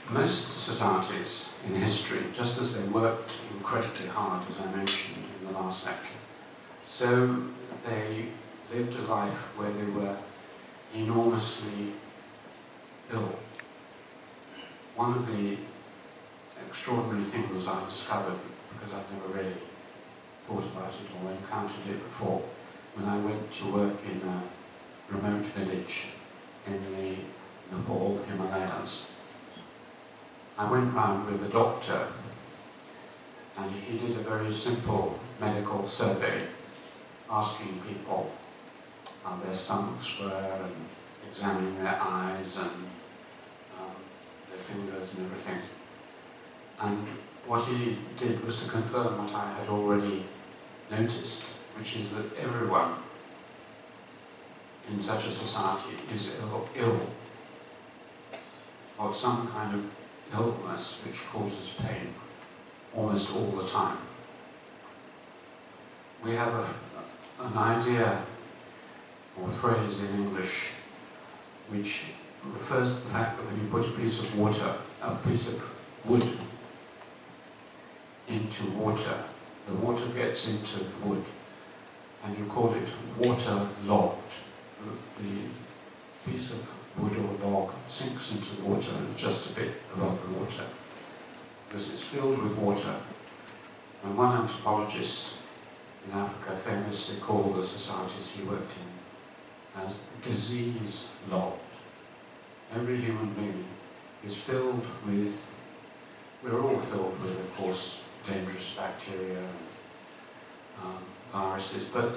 most societies in history, just as they worked incredibly hard, as I mentioned in the last lecture, so they lived a life where they were enormously ill. One of the extraordinary things I discovered, because I'd never really thought about it or encountered it before, when I went to work in a remote village in the Nepal Himalayas. I went round with a doctor, and he did a very simple medical survey, asking people how their stomachs were, and examining their eyes and their fingers and everything. And what he did was to confirm what I had already noticed, which is that everyone in such a society is ill, or some kind of illness which causes pain almost all the time. We have an idea or phrase in English which refers to the fact that when you put a piece of wood into water, the water gets into the wood, and you call it waterlogged. The piece of wood or log sinks into the water and just a bit above the water, because it's filled with water. And one anthropologist in Africa famously called the societies he worked in as disease-logged. Every human being is filled with, we're all filled with, of course, dangerous bacteria and viruses, but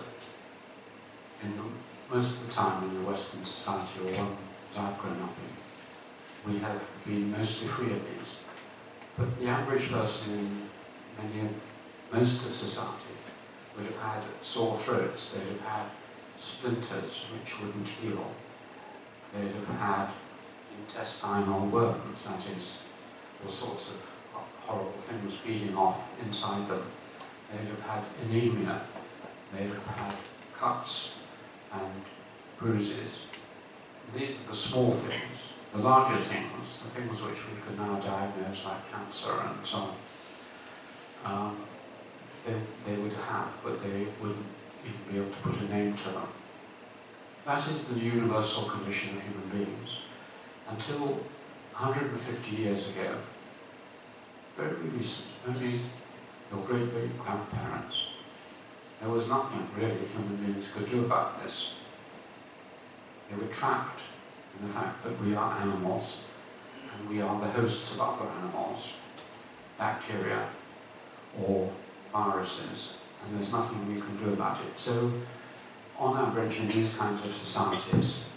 most of the time in the Western society, or one that I've grown up in, we have been mostly free of these. But the average person in most of society would have had sore throats, they'd have had splinters which wouldn't heal, they'd have had intestinal worms, that is, all sorts of horrible things feeding off inside them. They'd have had anemia, they'd have had cuts and bruises. These are the small things. The larger things, the things which we could now diagnose like cancer and so on, they would have, but they wouldn't even be able to put a name to them. That is the universal condition of human beings. Until 150 years ago, very recent, only your great-great-grandparents, there was nothing really human beings could do about this. They were trapped in the fact that we are animals, and we are the hosts of other animals, bacteria or viruses, and there's nothing we can do about it. So, on average, in these kinds of societies,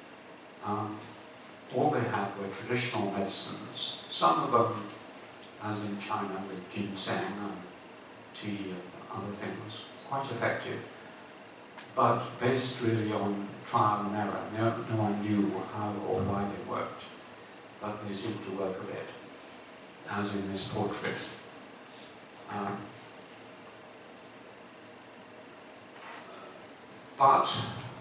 all they had were traditional medicines, some of them, as in China with ginseng and tea and other things, quite effective, but based really on trial and error. No one knew how or why they worked, but they seemed to work a bit, as in this portrait. But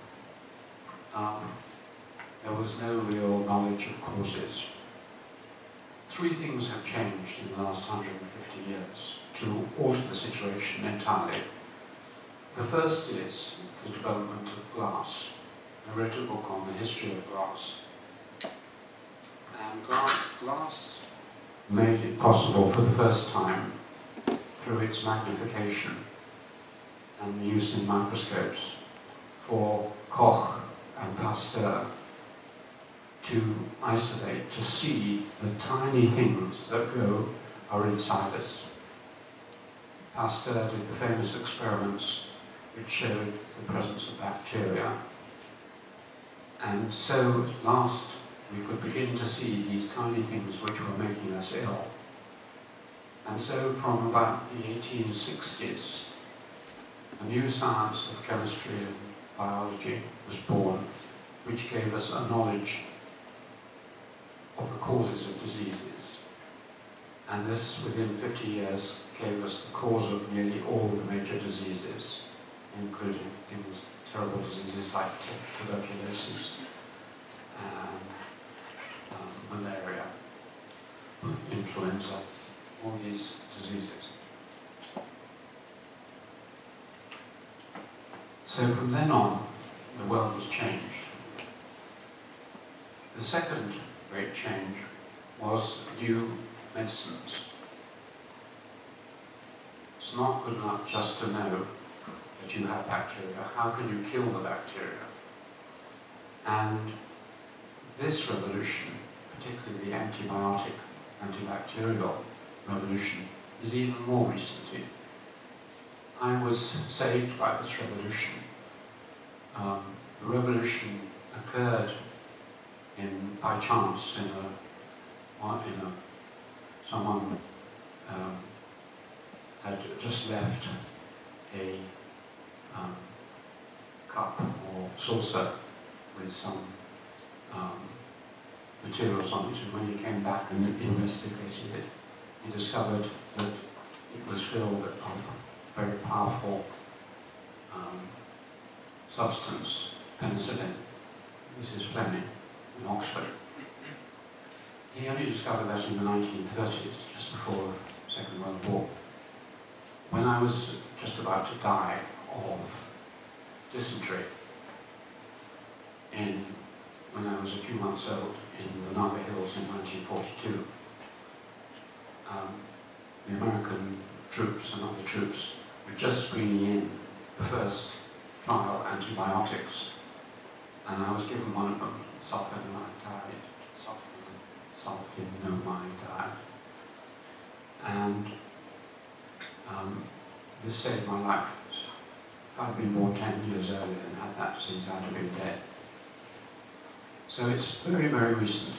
there was no real knowledge of causes. Three things have changed in the last 150 years to alter the situation entirely. The first is the development of glass. I wrote a book on the history of glass. And glass made it possible for the first time, through its magnification and the use in microscopes, for Koch and Pasteur to isolate, to see the tiny things that are inside us. Pasteur did the famous experiments which showed the presence of bacteria, and so at last we could begin to see these tiny things which were making us ill. And so from about the 1860s, a new science of chemistry and biology was born, which gave us a knowledge of the causes of diseases. And this, within 50 years, gave us the cause of nearly all the major diseases, including things, terrible diseases like tuberculosis and malaria. influenza, all these diseases. So from then on, the world was changed. The second great change was new medicines. It's not good enough just to know that you have bacteria. How can you kill the bacteria? And this revolution, particularly the antibiotic, antibacterial revolution, is even more recently. I was saved by this revolution. The revolution occurred by chance someone had just left a cup or saucer with some materials on it, and when he came back and investigated it, he discovered that it was filled with a very powerful substance, penicillin. This is Fleming in Oxford. He only discovered that in the 1930s, just before the Second World War. When I was just about to die of dysentery, when I was a few months old in the Naga Hills in 1942, the American troops and other troops were just bringing in the first trial antibiotics, and I was given one of them, sulfonamide, and this saved my life. If I'd been born 10 years earlier and had that disease, I'd have been dead. So it's very, very recent.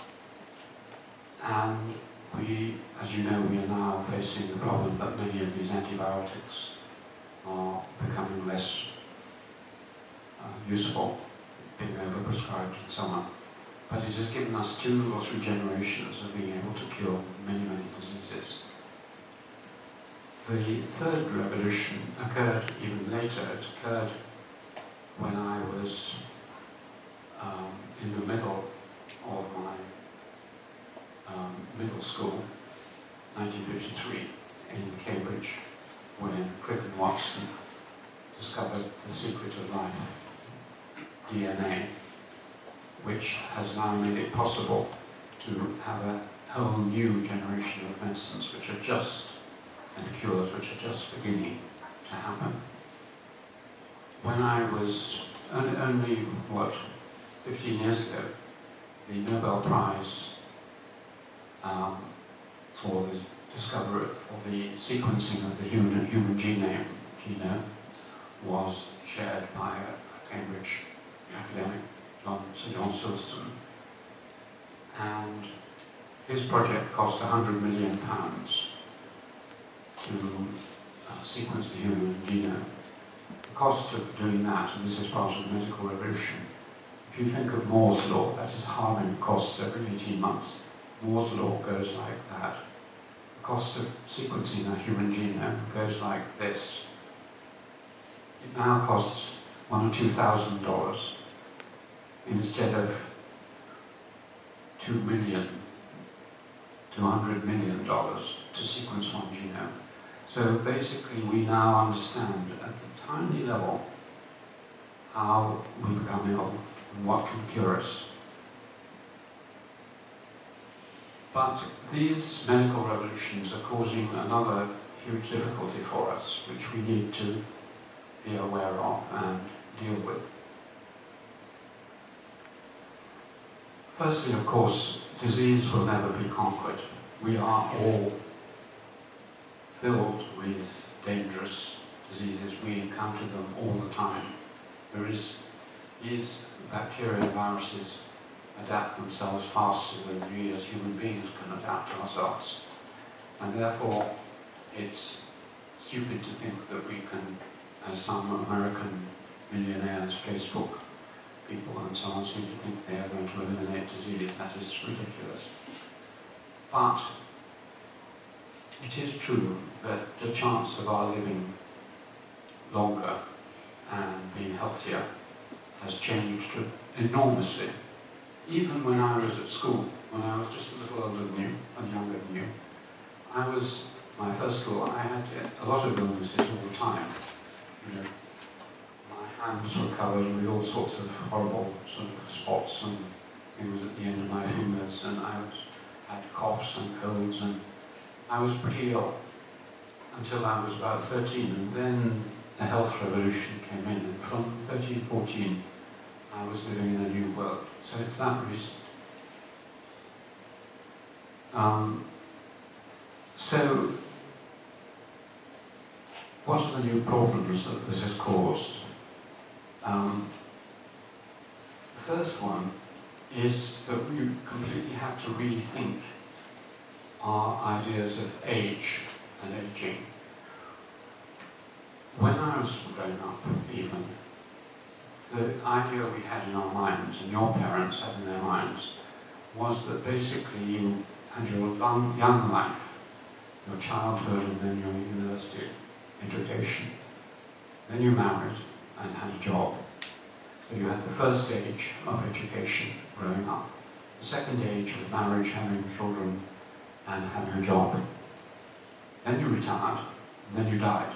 And we, as you know, we are now facing the problem that many of these antibiotics are becoming less useful, being overprescribed and so on. But it has given us 2 or 3 generations of being able to cure many, many diseases. The third revolution occurred even later. It occurred when I was in the middle of my middle school, 1953, in Cambridge, when Crick and Watson discovered the secret of life, DNA, which has now made it possible to have a whole new generation of medicines which are just, and cures which are just beginning to happen. When I was only, 15 years ago, the Nobel Prize for the discovery, for the sequencing of the human genome was shared by a Cambridge academic, Sir John Silston, and his project cost £100 million to sequence the human genome. The cost of doing that, and this is part of the medical revolution, if you think of Moore's law, that is halving costs every 18 months. Moore's law goes like that. The cost of sequencing a human genome goes like this. It now costs $1,000 or $2,000 instead of $200 million to sequence one genome. So basically we now understand at the tiny level how we become ill and what can cure us. But these medical revolutions are causing another huge difficulty for us, which we need to be aware of and deal with. Firstly, of course, disease will never be conquered. We are all filled with dangerous diseases. We encounter them all the time. These bacteria and viruses adapt themselves faster than we as human beings can adapt ourselves. And therefore, it's stupid to think that we can, as some American millionaires, Facebook people and so on seem to think they are going to eliminate disease. That is ridiculous. But it is true that the chance of our living longer and being healthier has changed enormously, even when I was at school, when I was just a little older than you, and younger than you, my first school, I had a lot of illnesses all the time. You know, my hands were covered with all sorts of horrible sort of spots and things at the end of my fingers, and had coughs and colds, and I was pretty ill until I was about 13, and then the health revolution came in, and from 13, 14, I was living in a new world. So it's that reason. So, what are the new problems that this has caused? The first one is that we completely have to rethink our ideas of age and aging. When I was growing up, even, the idea we had in our minds, and your parents had in their minds, was that basically you had your young life, your childhood, and then your university education. Then you married and had a job. So you had the first stage of education, growing up. The second stage of marriage, having children, and having a job. Then you retired, and then you died.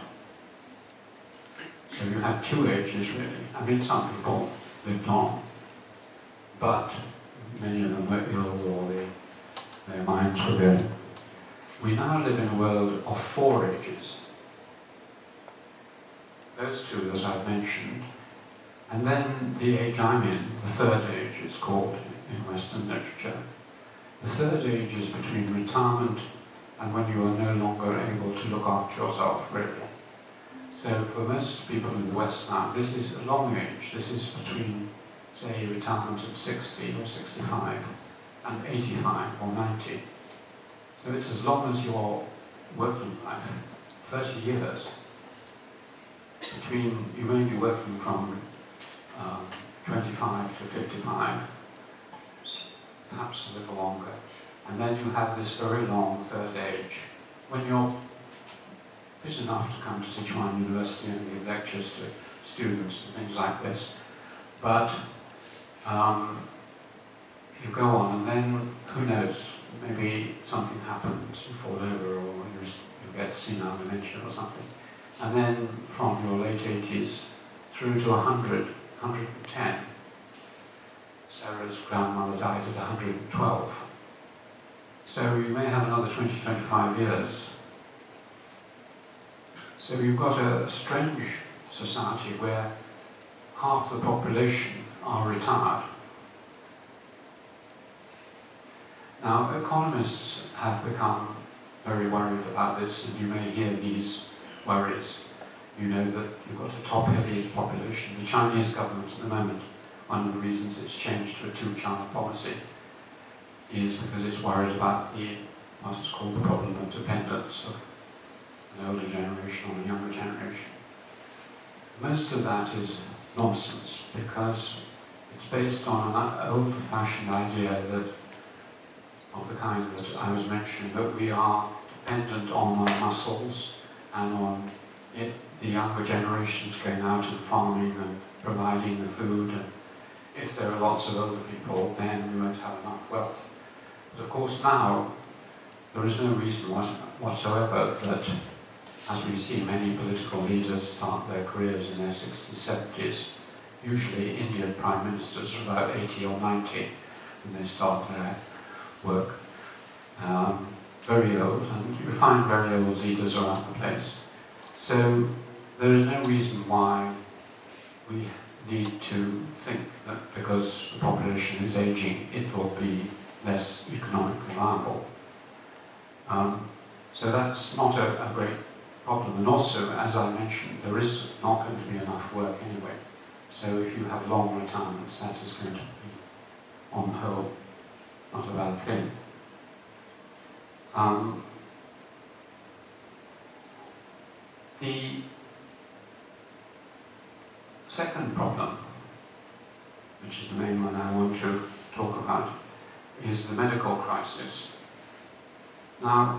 So you had two ages, really. I mean, some people lived on, but many of them were ill, or their minds were going. We now live in a world of four ages. Those two that I've mentioned, and then the age I'm in, the third age it's called in Western literature. The third age is between retirement and when you are no longer able to look after yourself, really. So for most people in the West now, this is a long age. This is between, say, retirement at 60 or 65 and 85 or 90. So it's as long as your working life, 30 years, between, you may be working from 25 to 55, perhaps a little longer, and then you have this very long third age, when you're fit enough to come to Sichuan University and give lectures to students and things like this. But you go on, and then, who knows, maybe something happens, you fall over, or you get senile dementia or something. And then from your late 80s through to 100, 110. Sarah's grandmother died at 112. So you may have another 20, 25 years. So you've got a strange society where half the population are retired. Now, economists have become very worried about this, and you may hear these worries. You know that you've got a top-heavy population. The Chinese government at the moment, one of the reasons it's changed to a two-China policy is because it's worried about what is called the problem of dependence of an older generation on a younger generation. Most of that is nonsense, because it's based on an old-fashioned idea that, of the kind that I was mentioning, that we are dependent on our muscles and on the younger generations going out and farming and providing the food, and if there are lots of older people, then we won't have enough wealth. But of course now, there is no reason whatsoever that, as we see many political leaders start their careers in their 60s, 70s, usually Indian prime ministers are about 80 or 90 when they start their work. Very old, and you find very old leaders around the place. So there is no reason why we need to think that because the population is aging, it will be less economically viable. So that's not a great problem. And also, as I mentioned, there is not going to be enough work anyway. So if you have long retirements, that is going to be, on the whole, not a bad thing. The second problem, which is the main one I want to talk about, is the medical crisis. Now,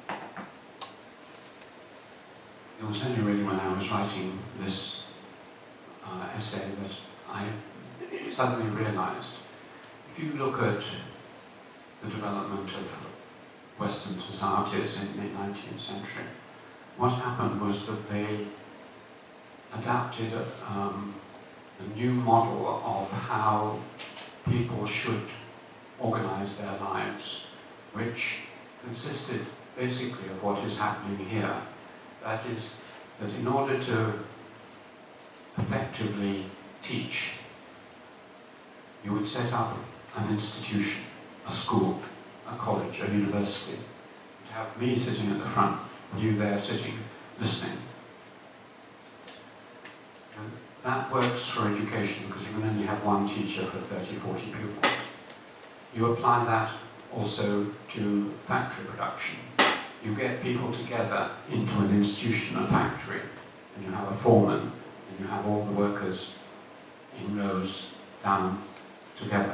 it was only really when I was writing this essay that I suddenly realized, if you look at the development of Western societies in the 19th century, what happened was that they adapted a new model of how people should organize their lives, which consisted basically of what is happening here. That is, that in order to effectively teach, you would set up an institution, a school, a college, a university. You'd have me sitting at the front, and you there sitting, listening. And that works for education because you can only have one teacher for 30, 40 pupils. You apply that also to factory production. You get people together into an institution, a factory, and you have a foreman, and you have all the workers in rows down together.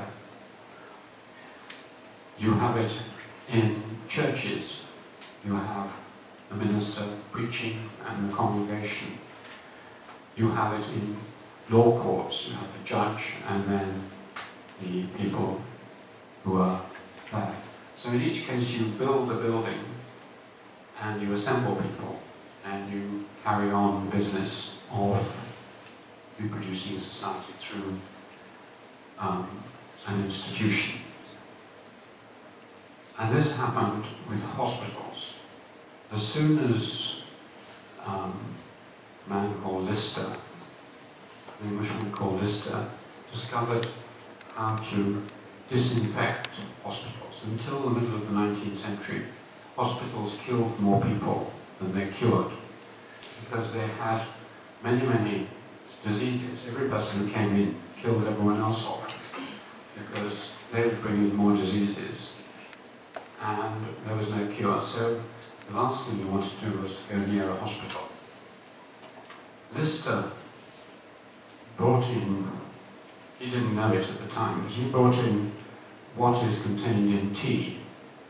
You have it in churches. You have the minister preaching and the congregation. You have it in law courts. You have the judge and then the people who are there. So in each case you build a building and you assemble people and you carry on the business of reproducing a society through an institution. And this happened with hospitals. As soon as a man called Lister, an Englishman called Lister, discovered how to disinfect hospitals. Until the middle of the 19th century, hospitals killed more people than they cured, because they had many, many diseases. Every person who came in killed everyone else off, because they would bring in more diseases, and there was no cure. So the last thing you wanted to do was to go near a hospital. Lister brought in, he didn't know it at the time, but he brought in what is contained in tea,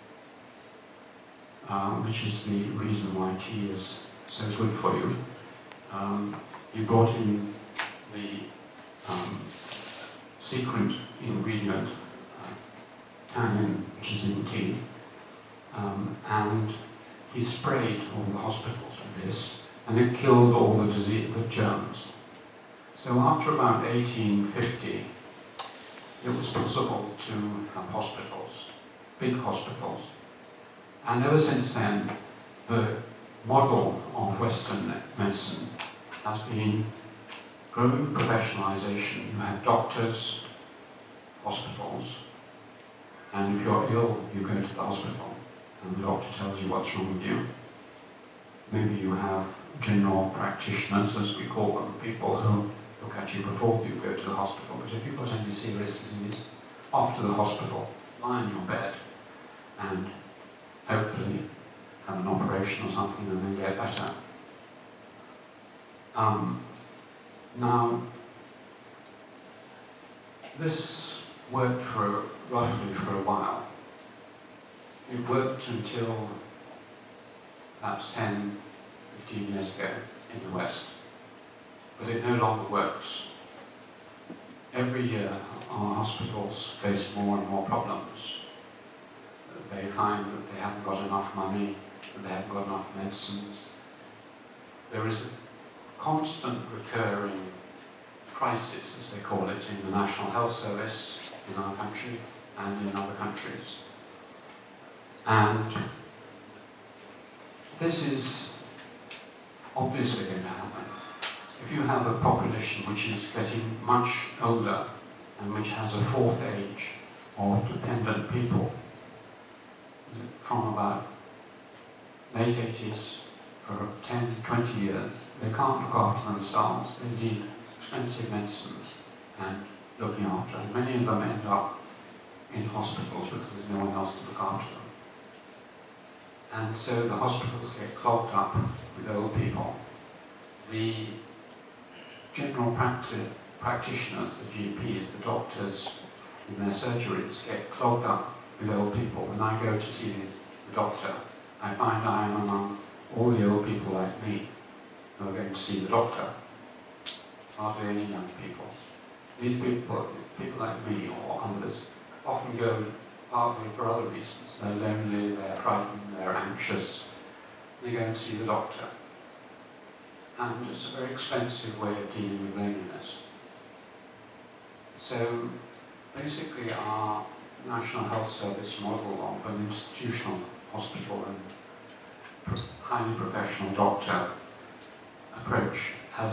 which is the reason why tea is so good for you. He brought in the secret ingredient, tannin, which is in tea, and he sprayed all the hospitals with this, and it killed all the germs. So after about 1850, it was possible to have hospitals, big hospitals. And ever since then, the model of Western medicine has been growing professionalization. You have doctors, hospitals, and if you're ill, you go to the hospital, and the doctor tells you what's wrong with you. Maybe you have general practitioners, as we call them, people who look at you before you go to the hospital. But if you've got any serious disease, off to the hospital, lie in your bed, and hopefully have an operation or something and then get better. Now, this worked roughly for a while. It worked until perhaps 10, 15 years ago in the West, but it no longer works. Every year our hospitals face more and more problems. They find that they haven't got enough money, that they haven't got enough medicines. There is a constant recurring crisis, as they call it, in the National Health Service in our country and in other countries. And this is obviously going to happen. If you have a population which is getting much older and which has a fourth age of dependent people from about late 80s for 10, 20 years, they can't look after themselves. They need expensive medicines and looking after, and many of them end up in hospitals because there's no one else to look after them. And so the hospitals get clogged up with old people. The general practitioners, the GPs, the doctors in their surgeries get clogged up with old people. When I go to see the doctor, I find I am among all the old people like me who are going to see the doctor. Hardly any young people. These people like me or others, often often go partly for other reasons. They're lonely, they're frightened, they're anxious. They go and see the doctor. And it's a very expensive way of dealing with loneliness. So basically our National Health Service model of an institutional hospital and highly professional doctor approach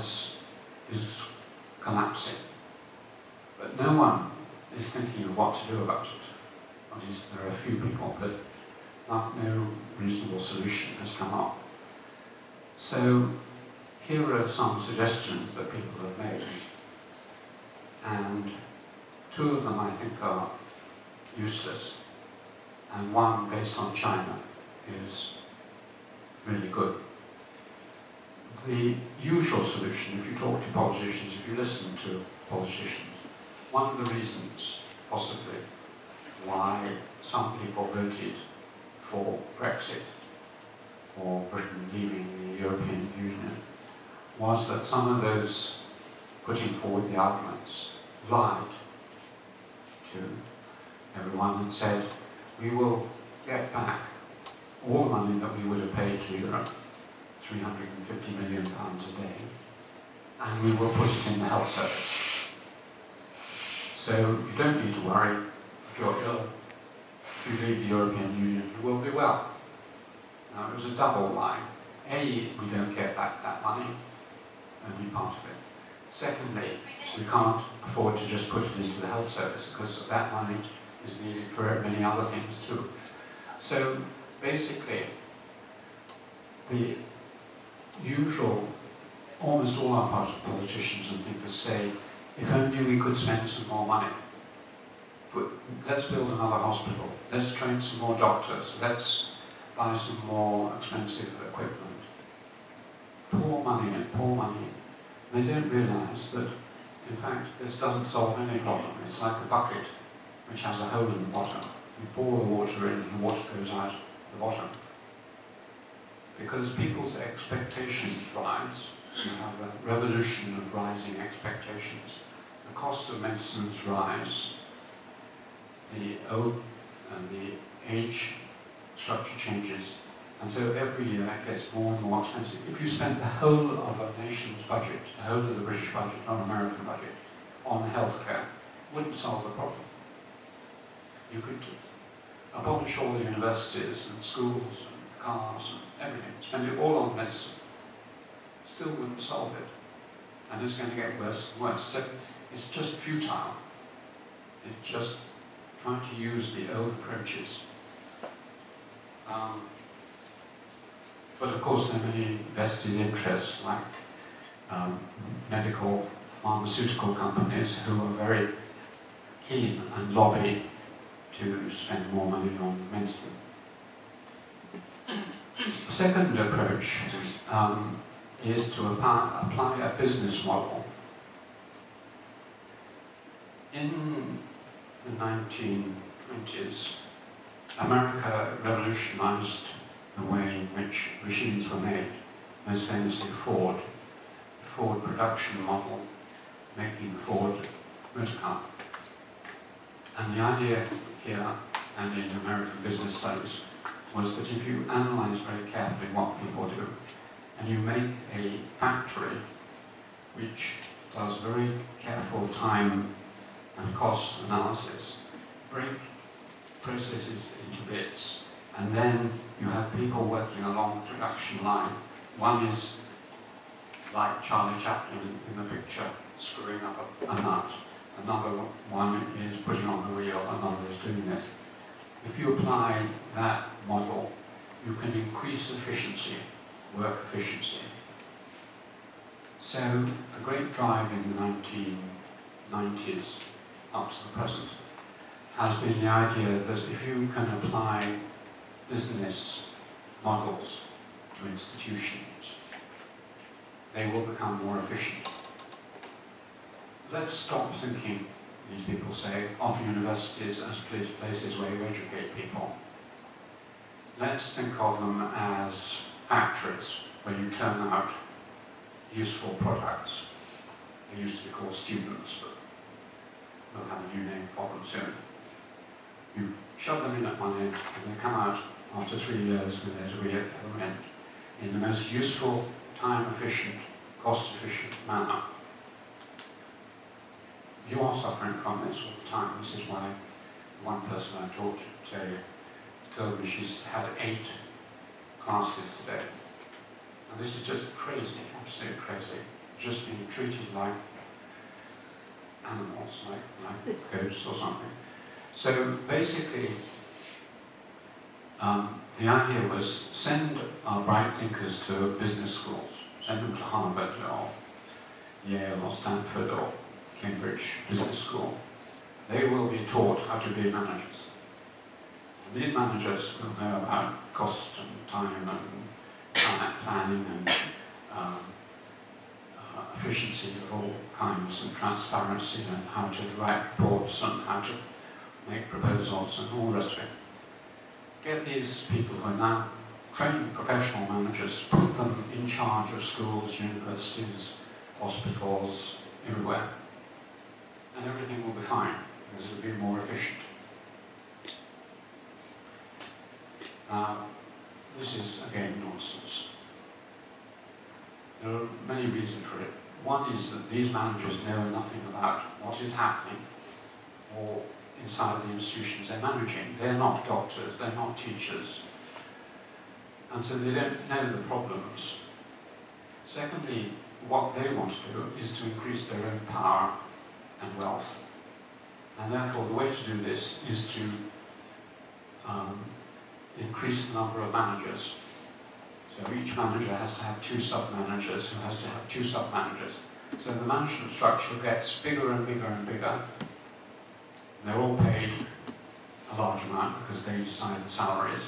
is collapsing. But no one is thinking of what to do about it. At least there are a few people, but no reasonable solution has come up. So here are some suggestions that people have made. And two of them I think are useless, and one based on China is really good. The usual solution, if you talk to politicians, if you listen to politicians, one of the reasons, possibly, why some people voted for Brexit or Britain leaving the European Union was that some of those putting forward the arguments lied to everyone and said, we will get back all the money that we would have paid to Europe, £350 million a day, and we will put it in the health service. So you don't need to worry if you're ill. If you leave the European Union, you will be well. Now, it was a double lie. A, we don't get back that money, only part of it. Secondly, we can't afford to just put it into the health service because that money is needed for many other things too. So basically, the usual, almost all our politicians and thinkers say, if only we could spend some more money. Let's build another hospital. Let's train some more doctors. Let's buy some more expensive equipment. Pour money in, pour money in. They don't realise that, in fact, this doesn't solve any problem. It's like a bucket which has a hole in the bottom. You pour the water in and the water goes out the bottom. Because people's expectations rise. You have a revolution of rising expectations. The cost of medicines rise. The old and the age structure changes. And so every year it gets more and more expensive. If you spent the whole of a nation's budget, the whole of the British budget, not American budget, on healthcare, it wouldn't solve the problem. You could abolish all the universities and schools and cars and everything, spend it all on medicine. Still wouldn't solve it. And it's going to get worse and worse. So it's just futile. It's just trying to use the old approaches. But of course there are many vested interests like medical, pharmaceutical companies who are very keen and lobby to spend more money on medicine. The second approach is to apply a business model. In the 1920s, America revolutionized the way in which machines were made, most famously Ford. The Ford production model, making the Ford motor car. And the idea here, and in American business studies, was that if you analyze very carefully what people do, and you make a factory which does very careful time and cost analysis, break processes into bits, and then you have people working along the production line. One is like Charlie Chaplin in the picture, screwing up a nut. Another one is putting on the wheel, another is doing this. If you apply that model, you can increase efficiency, work efficiency. So the great drive in the 1990s up to the present has been the idea that if you can apply business models to institutions, they will become more efficient. Let's stop thinking, these people say, of universities as places where you educate people. Let's think of them as factories where you turn out useful products. They used to be called students, but we'll have a new name for them soon. shove them in at one end, and they come out after 3 years with their degree at the other end in the most useful, time-efficient, cost-efficient manner. You are suffering from this all the time. This is why one person I talked to told me she's had 8 classes today. And this is just crazy, absolutely crazy. Just being treated like animals, like goats or something. So basically, the idea was send our bright thinkers to business schools, send them to Harvard or Yale or Stanford or Cambridge Business School. They will be taught how to be managers. And these managers will know about cost and time and planning and efficiency of all kinds and transparency and how to write reports and how to make proposals and all the rest of it. Get these people who are now trained professional managers, put them in charge of schools, universities, hospitals, everywhere. And everything will be fine, because it will be more efficient. Now, this is, again, nonsense. There are many reasons for it. One is that these managers know nothing about what is happening or inside the institutions they're managing. They're not doctors, they're not teachers, and so they don't know the problems. Secondly, what they want to do is to increase their own power and wealth, and therefore the way to do this is to increase the number of managers. So each manager has to have 2 sub-managers, who has to have 2 sub-managers. So the management structure gets bigger and bigger and bigger. They're all paid a large amount because they decide the salaries.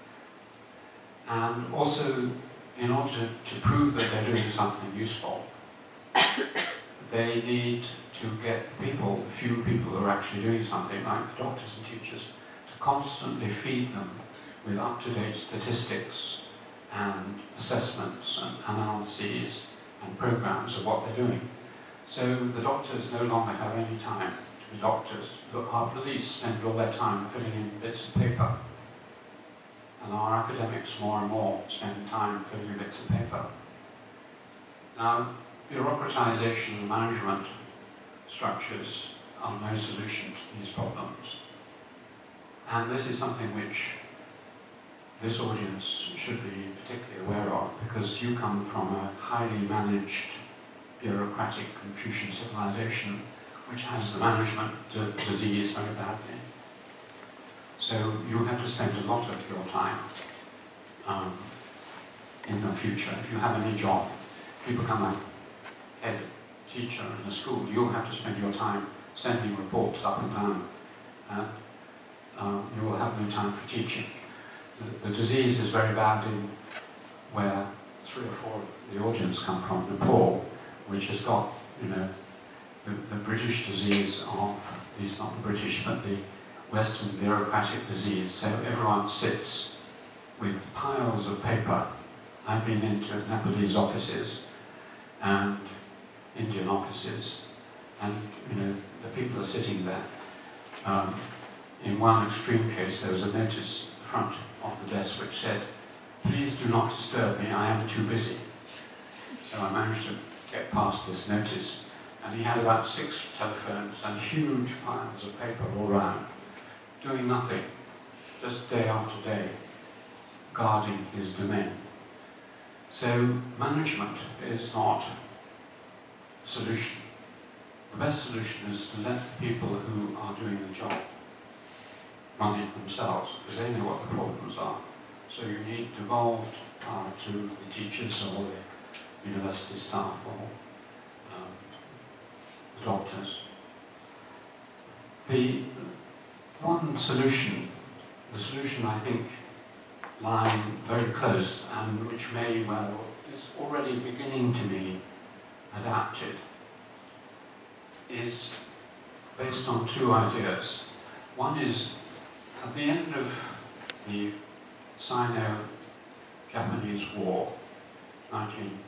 And also, in order to prove that they're doing something useful, they need to get people, the few people who are actually doing something, like doctors and teachers, to constantly feed them with up-to-date statistics and assessments and analyses and programs of what they're doing. So the doctors no longer have any time to be doctors. Our police spend all their time filling in bits of paper. And our academics more and more spend time filling in bits of paper. Now, bureaucratization of the management structures are no solution to these problems. And this is something which this audience should be particularly aware of, because you come from a highly managed, bureaucratic Confucian civilization which has the management disease very badly. So you have to spend a lot of your time in the future. If you have any job, if you become a head teacher in a school, you'll have to spend your time sending reports up and down. You will have no time for teaching. The disease is very bad in where 3 or 4 of the audience come from, Nepal, which has got, you know, the British disease of, at least not the British, but the Western bureaucratic disease. So everyone sits with piles of paper. I've been into Nepalese offices and Indian offices, and you know, the people are sitting there. In one extreme case, there was a notice at the front of the desk which said, "Please do not disturb me, I am too busy." So I managed to get past this notice, and he had about 6 telephones and huge piles of paper all around, doing nothing, just day after day, guarding his domain. So management is not a solution. The best solution is to let the people who are doing the job run it themselves, because they know what the problems are. So you need devolved power to the teachers or the university staff or the doctors. The one solution, the solution I think lying very close and which may well is already beginning to be adapted, is based on 2 ideas. One is, at the end of the Sino-Japanese War, in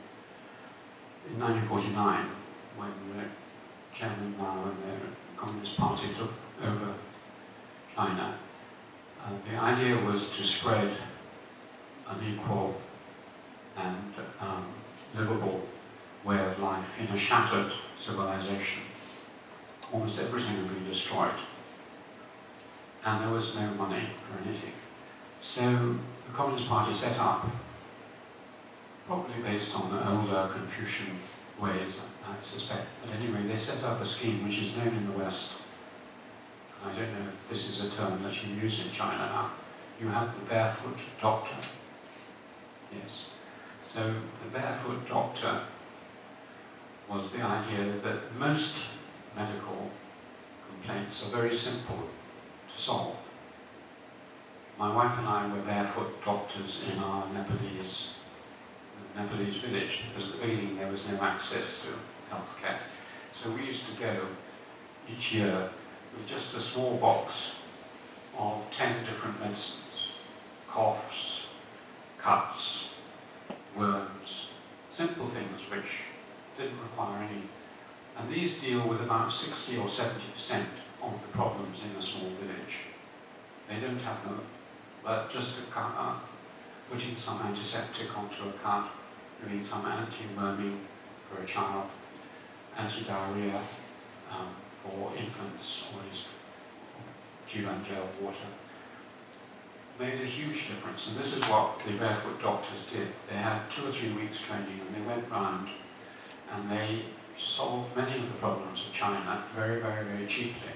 1949, when Chairman Mao and the Communist Party took over China, The idea was to spread an equal and livable way of life in a shattered civilization. Almost everything had been destroyed, and there was no money for anything. So the Communist Party set up, probably based on the older Confucian ways, I suspect, but anyway, they set up a scheme which is known in the West. I don't know if this is a term that you use in China now. You have the barefoot doctor. Yes. So the barefoot doctor was the idea that most medical complaints are very simple to solve. My wife and I were barefoot doctors in our Nepalese village, because at the beginning there was no access to healthcare. So we used to go each year with just a small box of 10 different medicines, coughs, cuts, worms, simple things which didn't require any. And these deal with about 60 or 70% of the problems in a small village. They don't have them, but just putting some antiseptic onto a cut, doing some anti-worming for a child, anti-diarrhea for infants, or at least Jivan gel water, made a huge difference. And this is what the barefoot doctors did. They had 2 or 3 weeks training, and they went round and they solved many of the problems of China very, very, very cheaply.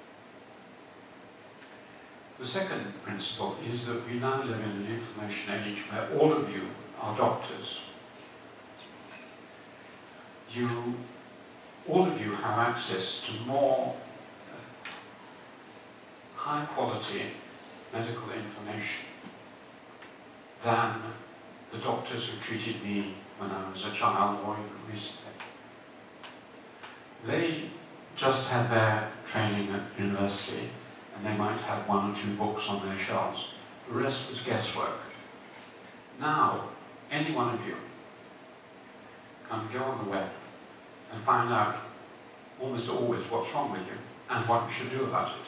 The second principle is that we now live in an information age where all of you are doctors. All of you have access to more high quality medical information than the doctors who treated me when I was a child or even recently. They just had their training at university, and they might have 1 or 2 books on their shelves. The rest was guesswork. Now, any one of you can go on the web and find out almost always what's wrong with you and what you should do about it.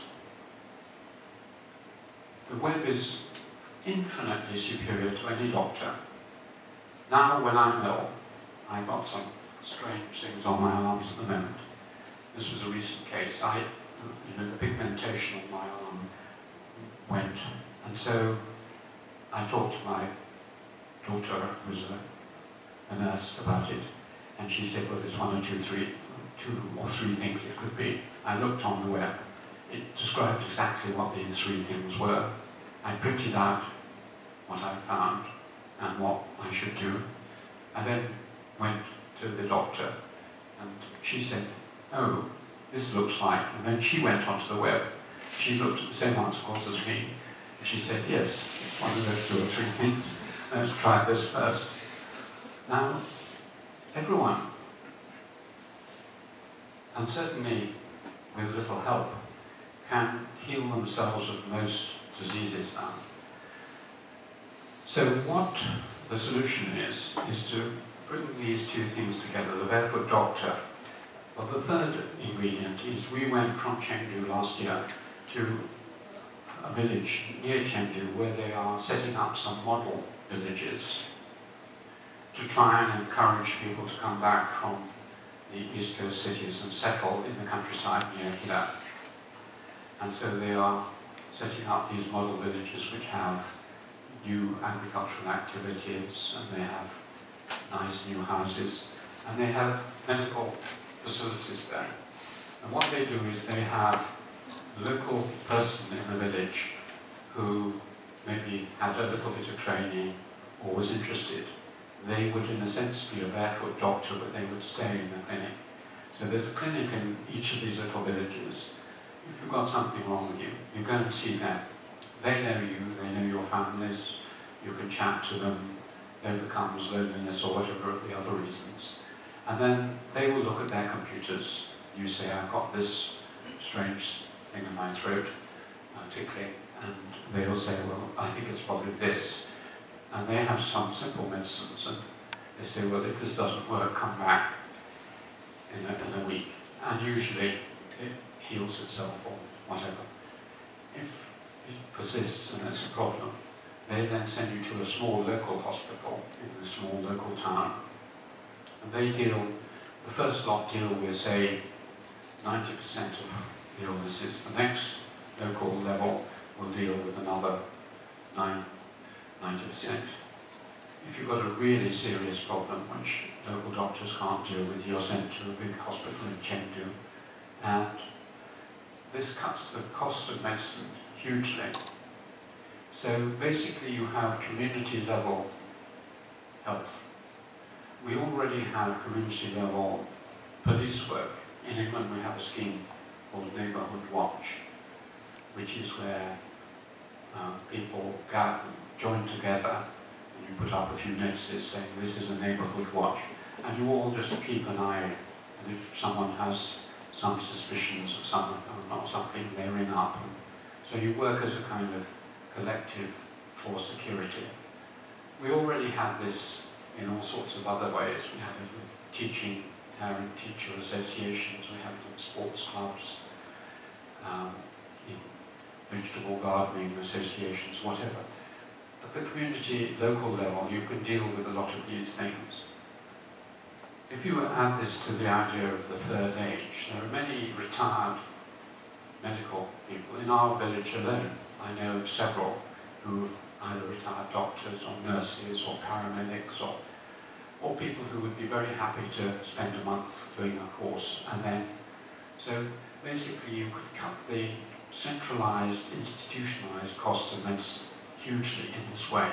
The web is infinitely superior to any doctor. Now when I'm ill, I've got some strange things on my arms at the moment. This was a recent case. The pigmentation on my arm went, and so I talked to my daughter, who's a nurse, about it, and she said, well, there's 2 or 3 things it could be. I looked on the web. It described exactly what these 3 things were. I printed out what I found and what I should do. I then went to the doctor, and she said, oh, this looks like, and then she went onto the web. She looked at the same articles as me, and she said, yes, it's one of those 2 or 3 things. Let's try this first. Now, everyone, and certainly with little help, can heal themselves of most diseases now. So what the solution is to bring these 2 things together, the barefoot doctor. Well, the third ingredient is we went from Chengdu last year to a village near Chengdu where they are setting up some model villages to try and encourage people to come back from the East Coast cities and settle in the countryside near here. And so they are setting up these model villages which have new agricultural activities, and they have nice new houses, and they have medical facilities there. And what they do is they have a local person in the village who maybe had a little bit of training or was interested. They would, in a sense, be a barefoot doctor, but they would stay in the clinic. So there's a clinic in each of these little villages. If you've got something wrong with you, you go and see them. They know you, they know your families, you can chat to them, overcomes loneliness or whatever of the other reasons. And then they will look at their computers. You say, I've got this strange thing in my throat, tickling, and they will say, well, I think it's probably this. And they have some simple medicines, and they say, well, if this doesn't work, come back in a week. And usually it heals itself or whatever. If it persists and it's a problem, they then send you to a small local hospital in a small local town. And they deal, the first lot deal with, say, 90% of the illnesses. The next local level will deal with another 90%. If you've got a really serious problem, which local doctors can't deal with, you're sent to a big hospital in Chengdu. And this cuts the cost of medicine hugely. So basically you have community level health. We already have community level police work. In England we have a scheme called Neighbourhood Watch, which is where people join together and you put up a few notices saying this is a neighbourhood watch, and you all just keep an eye, and if someone has some suspicions of someone or something, they ring up. And so you work as a kind of collective for security. We already have this in all sorts of other ways. We have it with teaching, parent-teacher associations, we have it in sports clubs, in vegetable gardening associations, whatever. At the community, local level, you can deal with a lot of these things. If you add this to the idea of the third age, there are many retired medical people. In our village alone, I know of several who've either retired doctors or nurses or paramedics or people who would be very happy to spend a month doing a course. And then, so basically you could cut the centralized, institutionalized cost of medicine hugely in this way.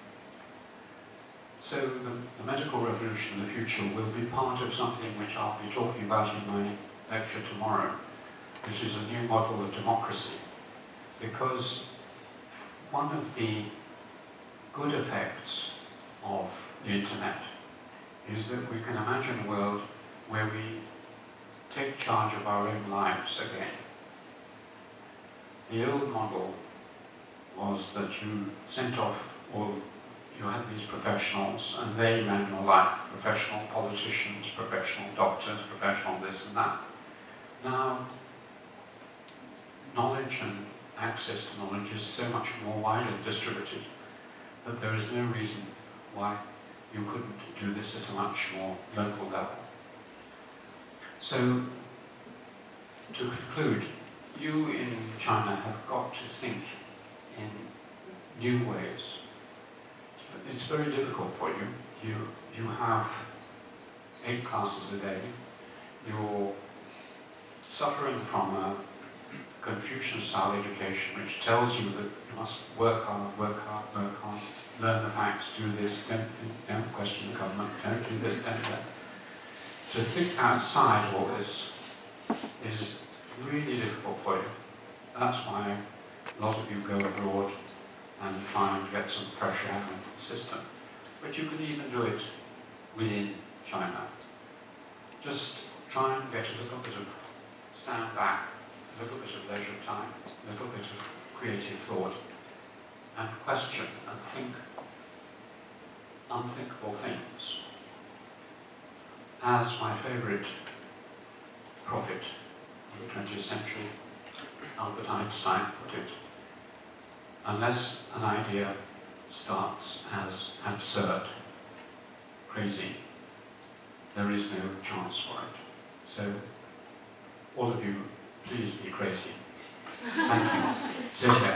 So the medical revolution in the future will be part of something which I'll be talking about in my lecture tomorrow, which is a new model of democracy. Because one of the good effects of the internet is that we can imagine a world where we take charge of our own lives again. The old model was that you sent off all, you had these professionals and they ran your life, professional politicians, professional doctors, professional this and that. Now, knowledge and access to knowledge is so much more widely distributed that there is no reason why you couldn't do this at a much more local level. So, to conclude, you in China have got to think in new ways. It's very difficult for you. You have 8 classes a day. You're suffering from a Confucian-style education which tells you that you must work hard, learn the facts, do this, don't question the government, don't do this, don't do that. To think outside all this is really difficult for you. That's why a lot of you go abroad and try and get some fresh air into the system. But you can even do it within China. Just try and get a little bit of stand back, a little bit of leisure time, a little bit of creative thought, and question and think unthinkable things. As my favourite prophet of the 20th century, Albert Einstein, put it, unless an idea starts as absurd, crazy, there is no chance for it. So, all of you, please be crazy. Thank you. 谢谢.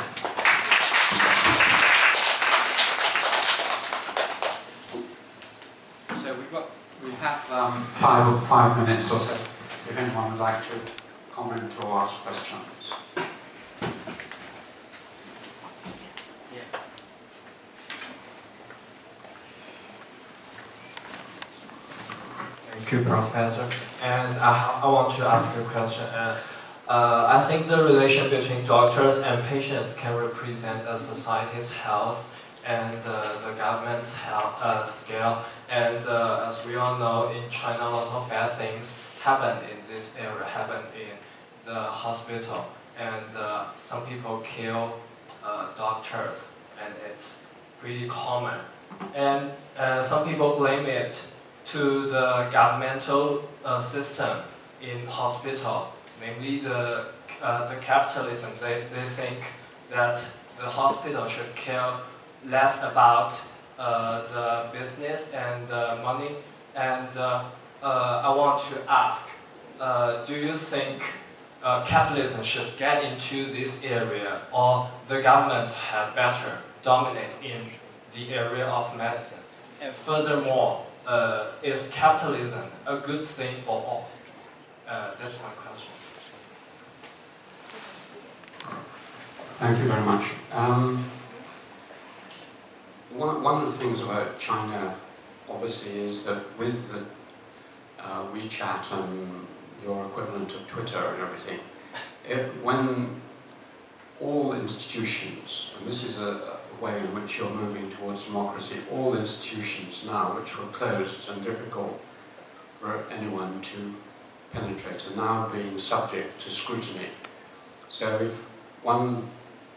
So we have 5 minutes or so, if anyone would like to comment or ask questions. Thank you, Professor. And I want to ask a question. I think the relation between doctors and patients can represent a society's health and the government's health scale. And as we all know, in China, lots of bad things happen in this area, happen in the hospital. And some people kill doctors, and it's pretty common. And some people blame it to the governmental system in hospital, namely the capitalism. They think that the hospital should care less about the business and money. And I want to ask, do you think capitalism should get into this area, or the government had better dominate in the area of medicine? And furthermore, is capitalism a good thing for all? That's my question. Thank you very much. One of the things about China, obviously, is that with the WeChat and your equivalent of Twitter and everything, when all institutions, and this is a way in which you're moving towards democracy, all institutions now which were closed and difficult for anyone to penetrate are now being subject to scrutiny. So if one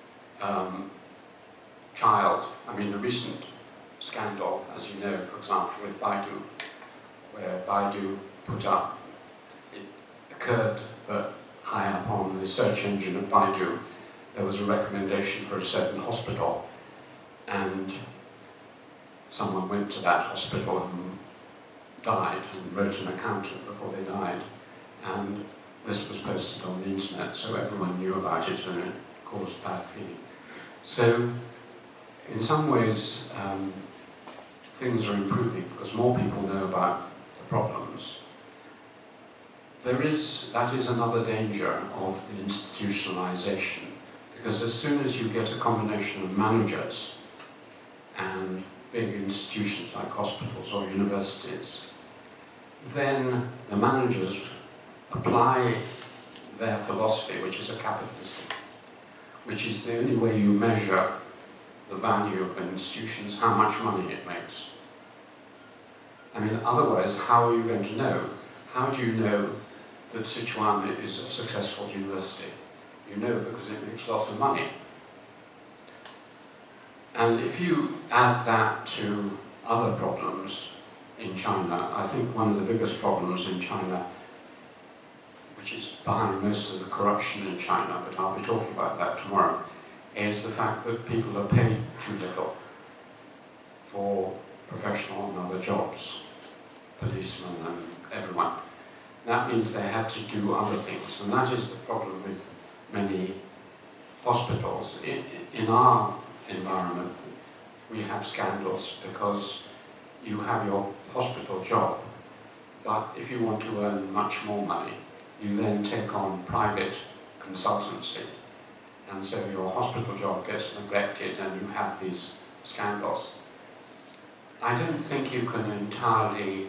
child, I mean, the recent scandal, as you know, for example, with Baidu, where Baidu put up, it occurred that high up on the search engine of Baidu, there was a recommendation for a certain hospital, and someone went to that hospital and died and wrote an account before they died, and this was posted on the internet, so everyone knew about it and it caused bad feeling. So, in some ways, things are improving because more people know about the problems. That is another danger of the institutionalization, because as soon as you get a combination of managers and big institutions like hospitals or universities, then the managers apply their philosophy, which is a capitalistic, which is the only way you measure the value of institutions, how much money it makes. I mean, otherwise, how are you going to know? How do you know that Sichuan is a successful university? You know because it makes lots of money. And if you add that to other problems in China, I think one of the biggest problems in China, which is behind most of the corruption in China, but I'll be talking about that tomorrow, is the fact that people are paid too little for professional and other jobs, policemen and everyone. That means they have to do other things, and that is the problem with many hospitals. In our environment, we have scandals because you have your hospital job, but if you want to earn much more money, you then take on private consultancy, and so your hospital job gets neglected and you have these scandals. I don't think you can entirely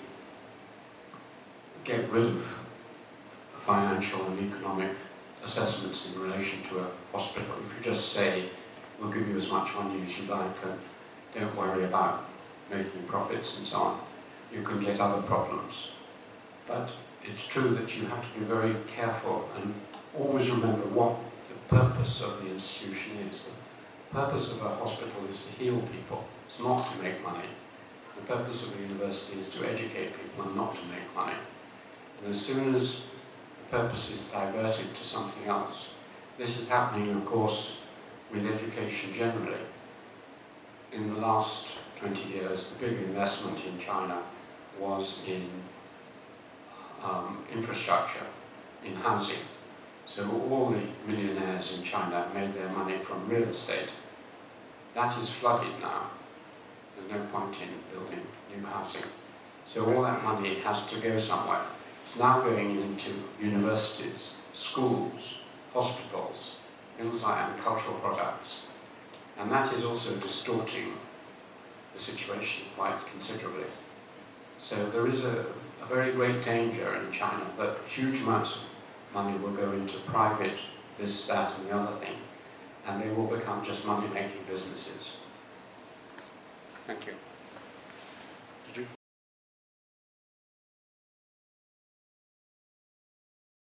get rid of financial and economic assessments in relation to a hospital. If you just say, we'll give you as much money as you like and don't worry about making profits and so on, you can get other problems. But it's true that you have to be very careful and always remember what the purpose of the institution is. The purpose of a hospital is to heal people, it's not to make money. The purpose of a university is to educate people and not to make money. And as soon as the purpose is diverted to something else, this is happening, of course, with education generally. In the last 20 years, the big investment in China was in infrastructure, in housing. So all the millionaires in China made their money from real estate. That is flooded now. There's no point in building new housing. So all that money has to go somewhere. It's now going into universities, schools, hospitals, things like and cultural products. And that is also distorting the situation quite considerably. So there is a very great danger in China that huge amounts of money will go into private, this, that, and the other thing, and they will become just money-making businesses. Thank you.